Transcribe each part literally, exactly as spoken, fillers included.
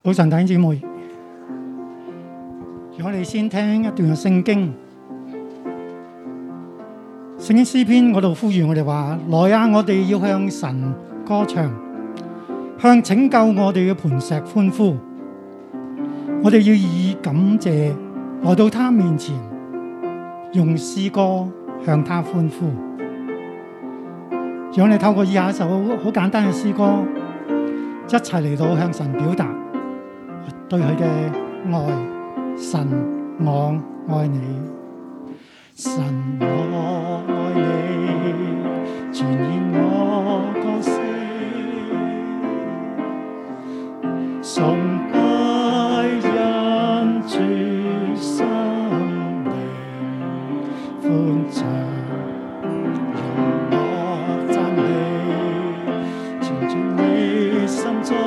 早晨，弟兄姊妹，讓我哋先聽一段嘅聖經。聖經詩篇嗰度呼籲我哋話：來啊，我哋要向神歌唱，向拯救我哋嘅磐石歡呼。我哋要以感謝來到他面前，用詩歌向他歡呼。讓我哋透過以下一首好簡單嘅詩歌，一齊嚟到向神表達對佢嘅愛。神，我愛你，神，我愛你，全然我歌聲，崇拜因主生命歡唱，用我讚美存進你心中，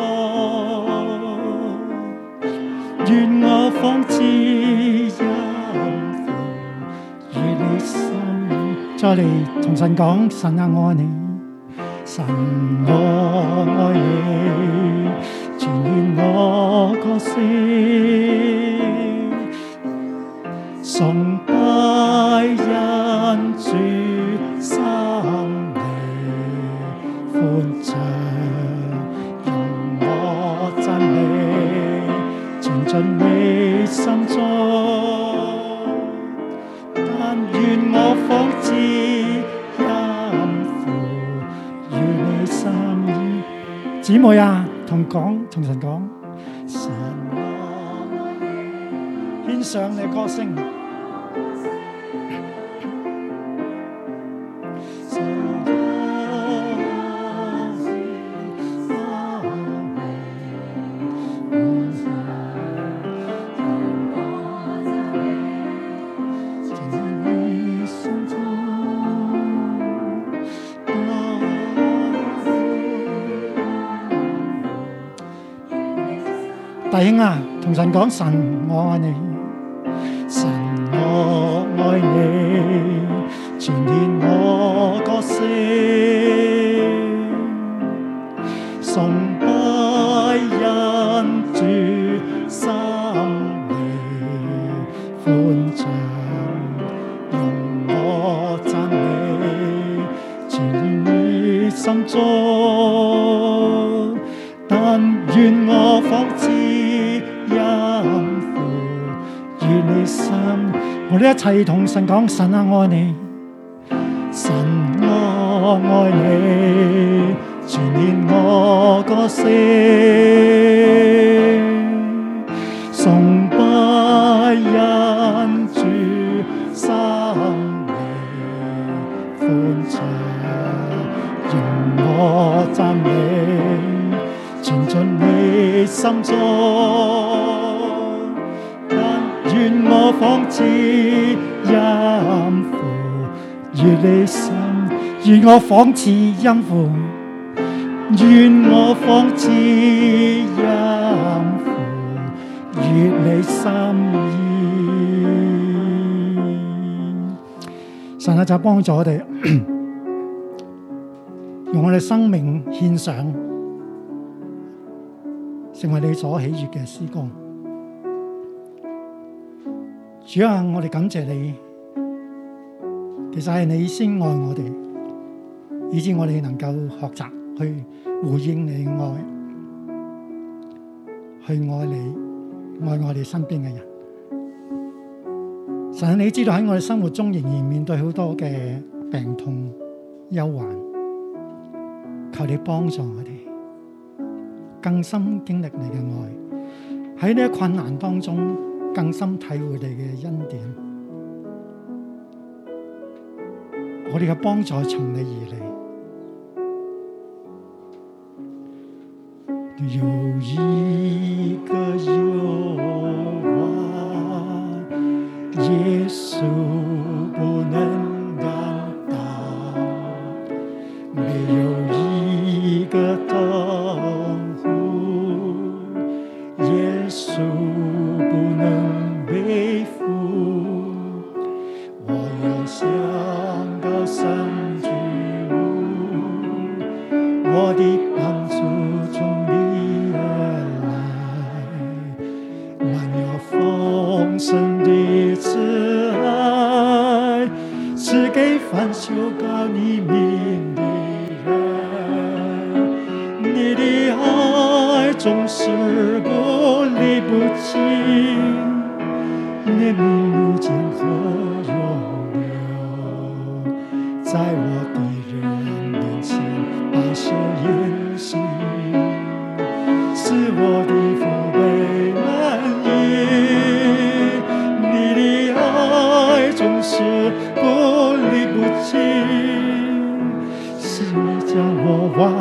願我仿似音符與你心。再嚟同神講：神啊，我愛你，神，我愛你，全然我歌聲，崇拜因主生命歡唱，用我讚美存進你心中，但願我仿似音符與你心意。姊妹啊，同講同神講：神，我愛你，獻上你歌聲。弟兄啊，同神講：神，我愛你，神，我愛你，全然我歌聲，崇拜因主生命歡唱，用我讚美存於你心中，但願我仿似你心。我哋一齊同神講：神啊，愛你，神，我愛你，全然我歌聲，崇拜因主生命歡唱，用我讚美存進你心中，願我仿似音符與你心，願我仿似音符，願我仿似音符與你心意。神啊，就幫助我哋用我哋生命獻上，成為你所喜悅嘅詩歌。主啊，我哋感謝你，其實係你先愛我哋，以致我哋能夠學習去回應你愛，去愛你，愛我哋身邊嘅人。神，你知道喺我哋生活中仍然面對好多嘅病痛、憂患，求你幫助我哋更深經歷你嘅愛，喺呢個困難當中更深體會你嘅恩典，我哋嘅幫助從你而嚟。有一個憂患，耶穌不能擔當，沒有一個痛苦，耶穌背負，我要向高山舉目，我的幫助從你而來。 盛的慈爱，赐给凡求告你名的人。你的爱总是不离不弃，怜悯无间和永留，在我的人面前摆设筵席，使我的父辈满意。你的爱总是不离不弃，是你将我挽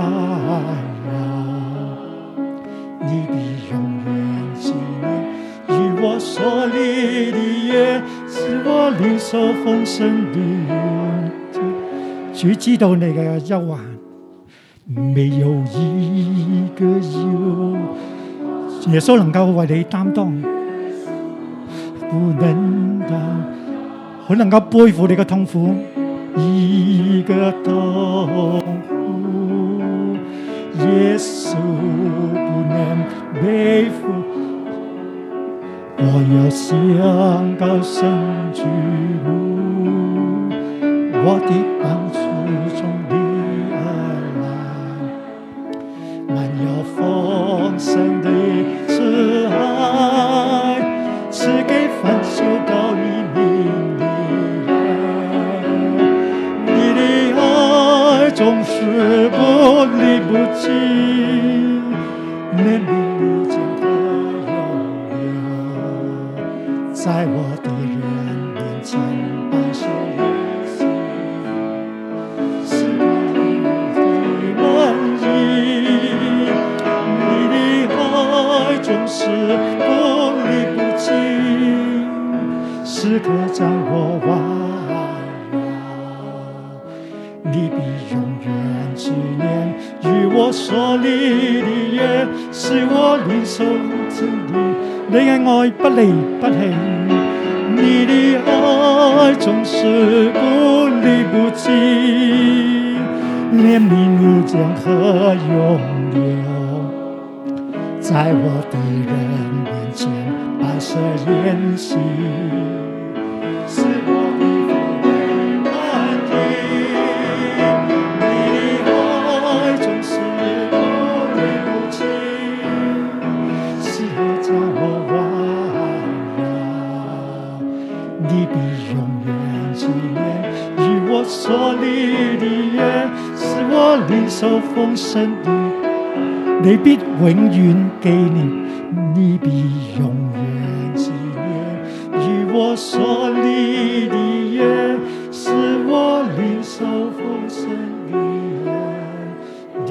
绕，你必永远纪念与我所立的约，使我领受丰盛的恩典。主知道你嘅憂患，沒有一個有耶穌能夠為你擔當，不能當，佢能夠背負你嘅痛苦，一個痛苦，耶穌不能背負。我要向高聲舉目，我的幫助從你而來，滿有豐盛的慈愛，賜給凡求告你名的人。你的愛總是不離不棄，憐憫無間和永留，在我的人面前擺設筵席，使我的滿意。你的愛總是不離不棄，時刻將我環繞，你必永遠紀念與我所立的約，使我領受真理。你嘅愛不離不棄，你的愛總是不離不棄，憐憫無間和永留，在我的人面前擺設筵席，使我的父輩滿意。你的愛總是不離不棄，時刻將我你必永遠紀念與我所立的約，使我領受豐盛的。你必永遠紀念，你必永遠紀念與我所立的約，使我領受豐盛的恩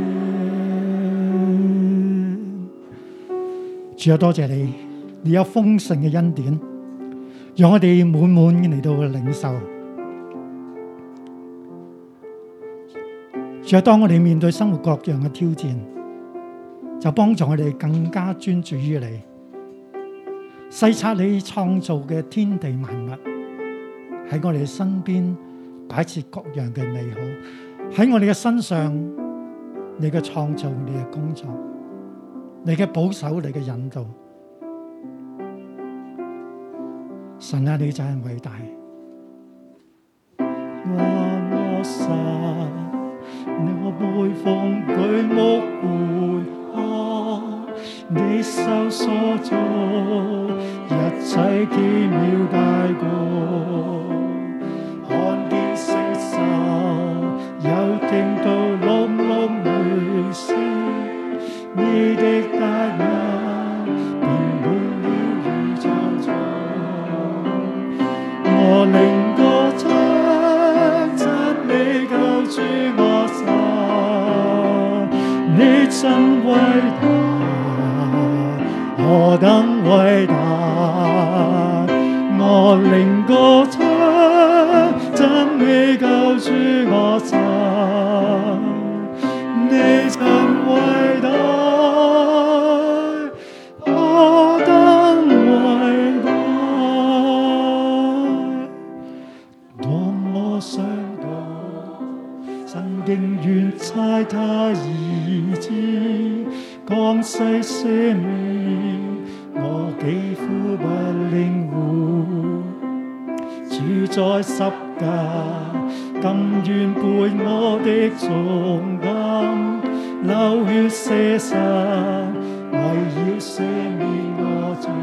典。主啊，多謝你，你有豐盛嘅恩典，讓我哋滿滿嚟到領受。主啊，當我哋面對生活各樣嘅挑戰，就幫助我哋更加專注於你，細察你創造嘅天地萬物，喺我哋身邊擺設各樣嘅美好，喺我哋嘅身上，你嘅創造，你嘅工作，你嘅保守，你嘅引導。神啊，你真係偉大！我神，我背奉舉目觀看，你手所做一切奇妙大過，看見星宿，又聽到隆隆雷聲，你的大能遍滿了宇宙中。我靈歌唱讚美救主我神，你真偉大，何等偉大！我靈歌唱讚美救主我神，你真偉大。仍願差他兒子降世捨命，我幾乎不領會。 在十架，甘願背我的重擔，流血捨身，為要赦免我罪。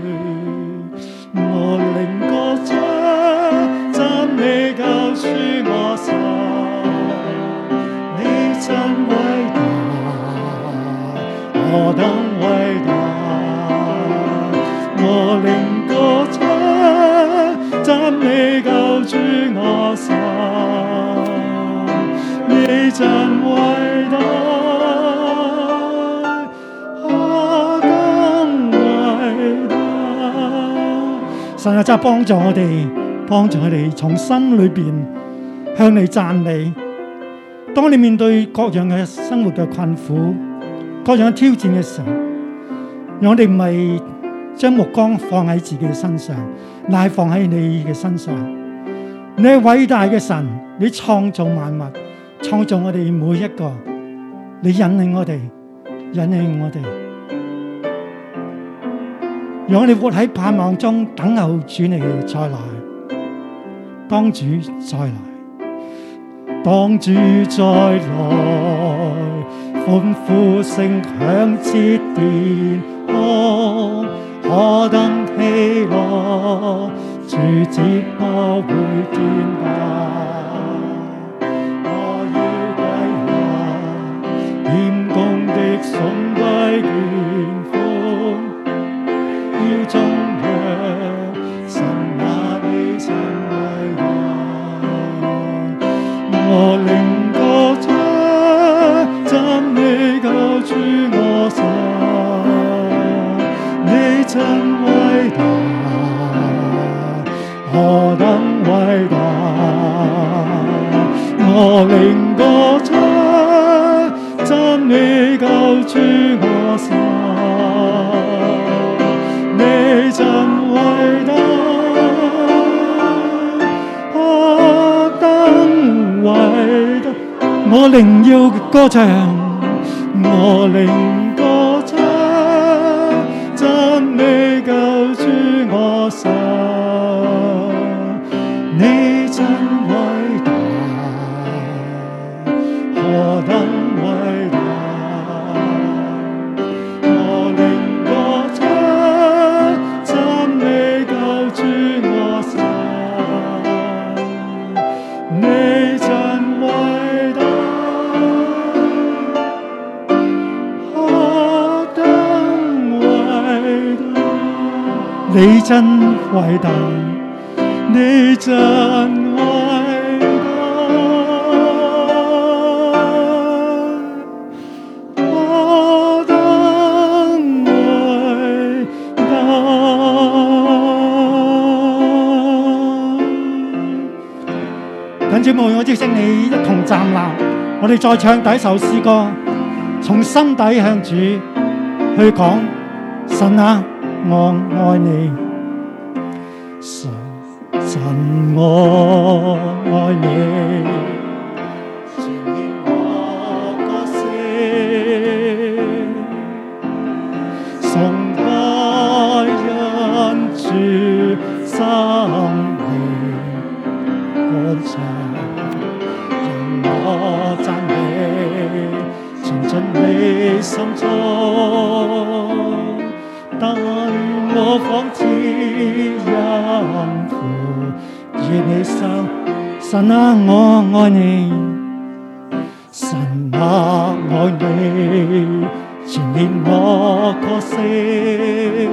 我靈歌唱，讚美救主我神，你真偉大，何等偉大！我靈歌唱，讚美救主我神，你真偉大，何等偉大！神啊，真係幫助我哋，幫助我哋從心裏邊向你讚美。當你面對各樣嘅生活嘅困苦、各樣嘅挑戰嘅時候，讓我哋唔係將目光放喺自己嘅身上，乃係放喺你嘅身上。你係偉大嘅神，你創造萬物，創造我哋每一個，你引領我哋，引領我哋，讓我哋活喺盼望中，等候主你再來。當主再來，當主再來，歡呼聲響徹電空，何等喜樂，主節不會斷絕。我要跪下，謙恭的崇拜願風，要頌揚神啊，你真偉大。我靈歌唱，讚美救主我神，你真偉大，何等偉大！我靈歌唱，讚美救主我神，你真偉大，何等偉大！我靈要歌唱，我靈歌唱，讚美救主我神，你真偉大，何等偉大！我靈歌唱，讚美救主我神，你真偉大，何等偉大！你真偉大，你真偉大，何等偉大！等姐妹，我邀請你一同站立，我哋再唱第一首詩歌，從心底向主去講：神啊，我愛你。神，神我愛你，全然我個性，崇拜因主生命歡唱，讓我讚美，全進你心中。但願我仿似音符，願你心。神啊，我愛你，神啊，愛你，全然我個性，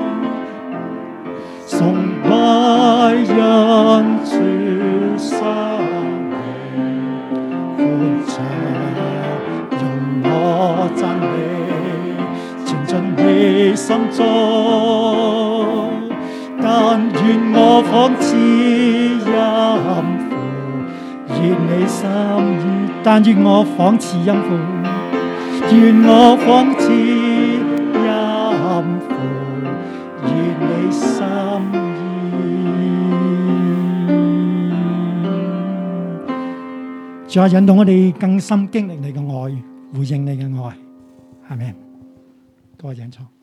崇拜因主生命歡唱，用我讚美，全進你心中。但願我仿似音符，願你心意。但願我仿似音符，願我仿似音符，願你心意。主啊，引導我哋更深經歷你嘅愛，回應你嘅愛。阿們。各位請坐。